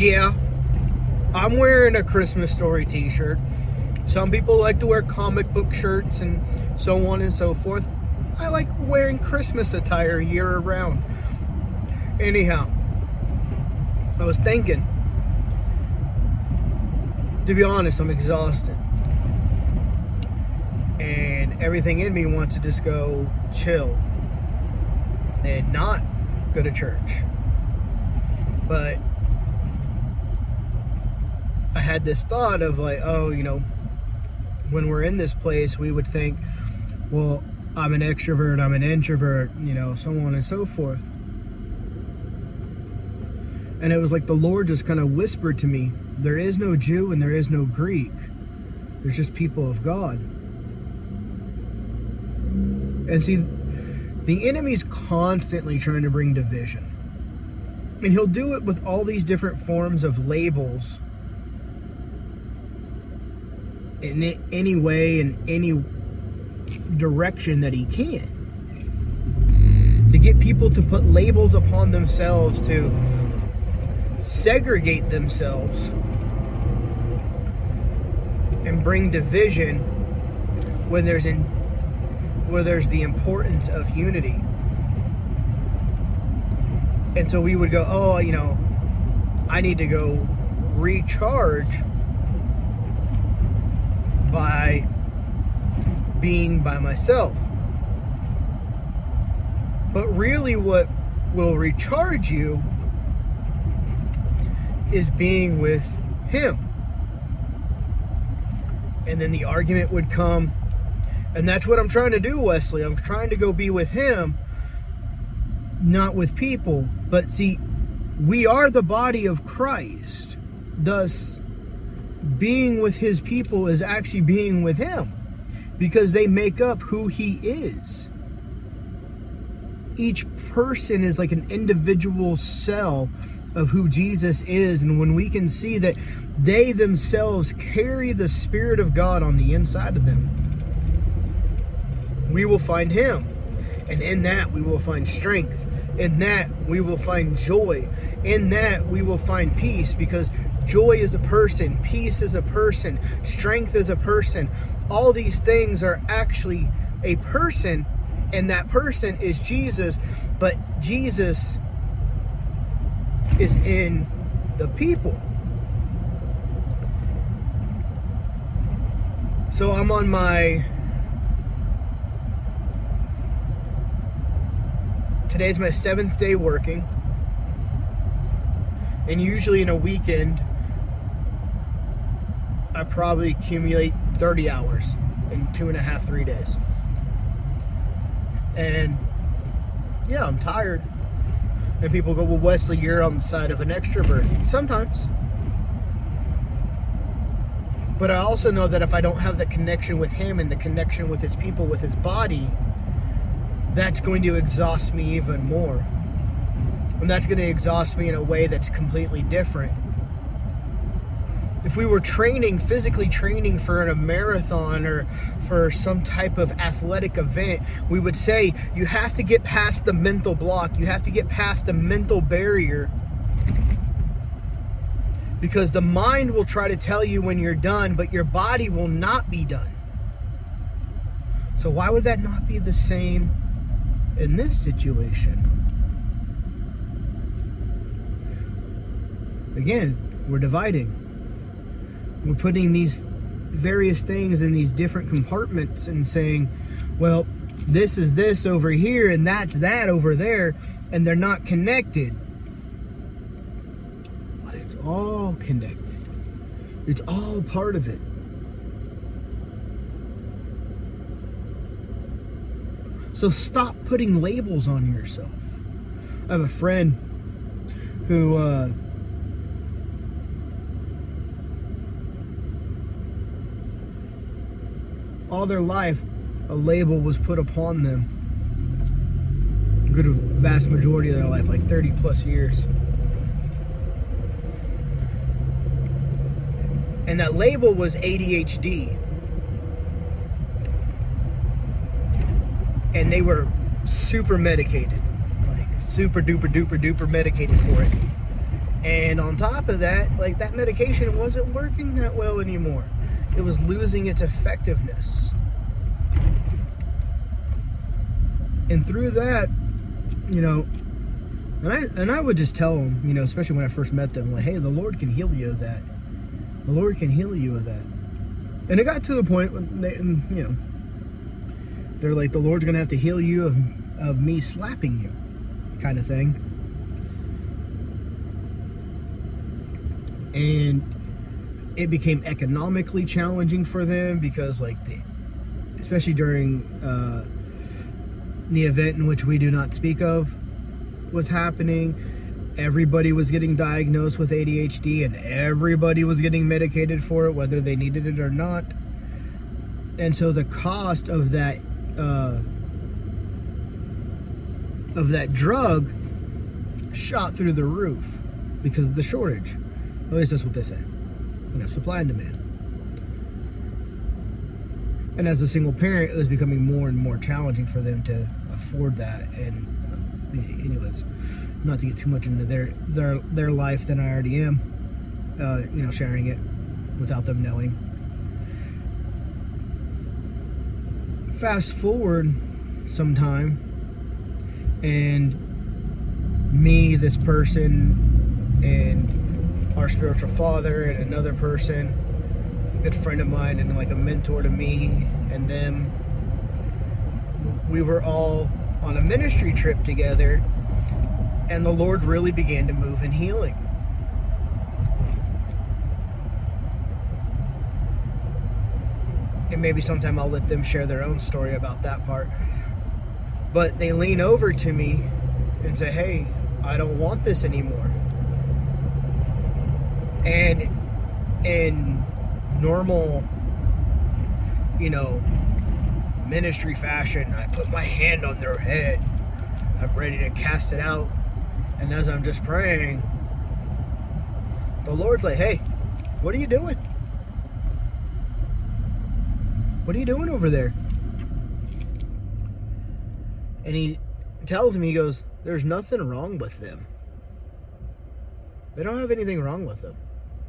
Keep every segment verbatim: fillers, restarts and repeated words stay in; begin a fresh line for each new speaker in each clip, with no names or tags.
Yeah, I'm wearing a Christmas Story t-shirt. Some people like to wear comic book shirts and so on and so forth. I like wearing Christmas attire year round. Anyhow, I was thinking, to be honest, I'm exhausted. And everything in me wants to just go chill and not go to church. But I had this thought of like, oh, you know, when we're in this place, we would think, well, I'm an extrovert, I'm an introvert, you know, so on and so forth. And it was like the Lord just kind of whispered to me, there is no Jew and there is no Greek. There's just people of God. And see, the enemy's constantly trying to bring division. And he'll do it with all these different forms of labels. In any way, in any direction that he can. To get people to put labels upon themselves, to segregate themselves, and bring division when there's in where there's the importance of unity. And so we would go, oh, you know, I need to go recharge by being by myself. But really what will recharge you is being with him. And then the argument would come, and that's what I'm trying to do, Wesley. I'm trying to go be with him, not with people. But see, we are the body of Christ. Thus, being with his people is actually being with him, because they make up who he is. Each person is like an individual cell of who Jesus is, and when we can see that they themselves carry the Spirit of God on the inside of them, we will find him. And in that we will find strength. In that we will find joy. In that we will find peace, because joy is a person, peace is a person, strength is a person. All these things are actually a person, and that person is Jesus, but Jesus is in the people. So I'm on my, today's my seventh day working, and usually in a weekend I probably accumulate thirty hours in two and a half, three days. And yeah, I'm tired. And people go, well, Wesley, you're on the side of an extrovert. Sometimes. But I also know that if I don't have the connection with him and the connection with his people, with his body, that's going to exhaust me even more. And that's going to exhaust me in a way that's completely different. If we were training, physically training for a marathon or for some type of athletic event, we would say you have to get past the mental block. You have to get past the mental barrier. Because the mind will try to tell you when you're done, but your body will not be done. So why would that not be the same in this situation? Again, we're dividing. We're putting these various things in these different compartments and saying, well, this is this over here and that's that over there, and they're not connected. But it's all connected. It's all part of it. So stop putting labels on yourself. I have a friend who uh all their life, a label was put upon them. A good vast majority of their life, like thirty plus years. And that label was A D H D. And they were super medicated. Like super duper duper duper medicated for it. And on top of that, like, that medication wasn't working that well anymore. It was losing its effectiveness. And through that, you know, and I and I would just tell them, you know, especially when I first met them, like, hey, the Lord can heal you of that. The Lord can heal you of that. And it got to the point when they, you know, they're like, the Lord's going to have to heal you of, of me slapping you, kind of thing. And it became economically challenging for them because, like, they, especially during uh, the event in which we do not speak of was happening, everybody was getting diagnosed with A D H D and everybody was getting medicated for it, whether they needed it or not. And so the cost of that uh, of that drug shot through the roof because of the shortage. At least that's what they say. You know, supply and demand. And as a single parent, it was becoming more and more challenging for them to afford that. And anyways, not to get too much into their their their life than I already am, uh, you know, sharing it without them knowing. Fast forward some time, and me, this person, and our spiritual father, and another person, a good friend of mine, and like a mentor to me and them, we were all on a ministry trip together, and the Lord really began to move in healing. And maybe sometime I'll let them share their own story about that part. But they lean over to me and say, hey, I don't want this anymore. And in normal, you know, ministry fashion, I put my hand on their head. I'm ready to cast it out. And as I'm just praying, the Lord's like, hey, what are you doing? What are you doing over there? And he tells me, he goes, there's nothing wrong with them. They don't have anything wrong with them.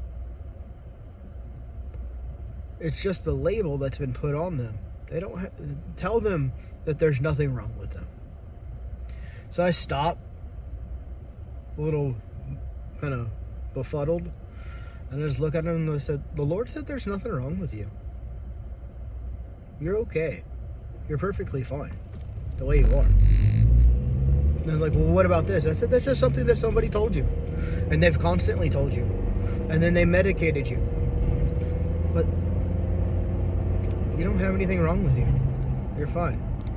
It's just the label that's been put on them. They don't ha- tell them that there's nothing wrong with them. So I stopped, a little kind of befuddled, and I just look at him and I said, the Lord said there's nothing wrong with you. You're okay. You're perfectly fine the way you are. And they're like, well, what about this? I said, that's just something that somebody told you. And they've constantly told you. And then they medicated you. But you don't have anything wrong with you. You're fine.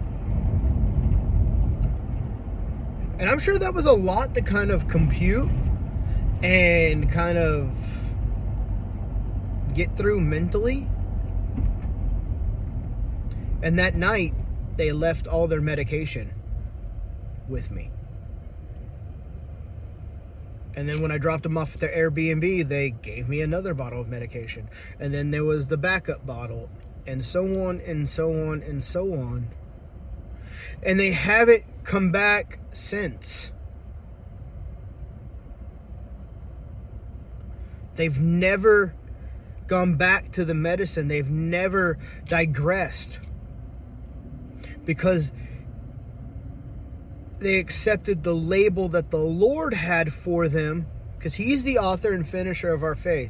And I'm sure that was a lot to kind of compute and kind of get through mentally. And that night, they left all their medication with me. And then when I dropped them off at their Airbnb, they gave me another bottle of medication. And then there was the backup bottle, and so on and so on and so on. And they haven't come back since. They've never gone back to the medicine. They've never digressed. Because they accepted the label that the Lord had for them, because He's the author and finisher of our faith.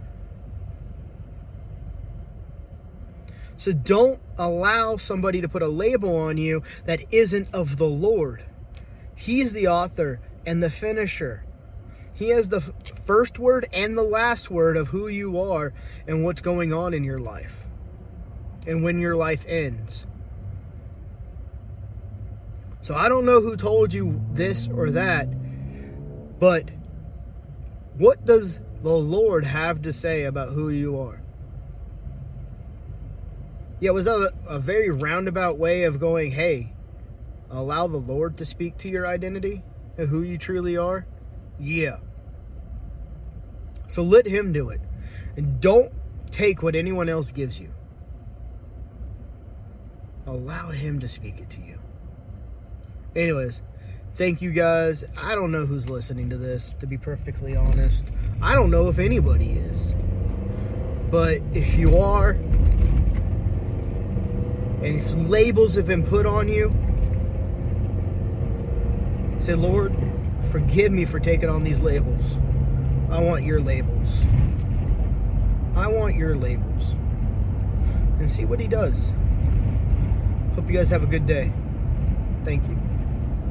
So don't allow somebody to put a label on you that isn't of the Lord. He's the author and the finisher. He has the first word and the last word of who you are and what's going on in your life and when your life ends. So I don't know who told you this or that, but what does the Lord have to say about who you are? Yeah, was that a, a very roundabout way of going, hey, allow the Lord to speak to your identity and who you truly are? Yeah. So let Him do it. And don't take what anyone else gives you. Allow Him to speak it to you. Anyways, thank you guys. I don't know who's listening to this, to be perfectly honest. I don't know if anybody is. But if you are, and if labels have been put on you, say, Lord, forgive me for taking on these labels. I want your labels. I want your labels. And see what he does. Hope you guys have a good day. Thank you.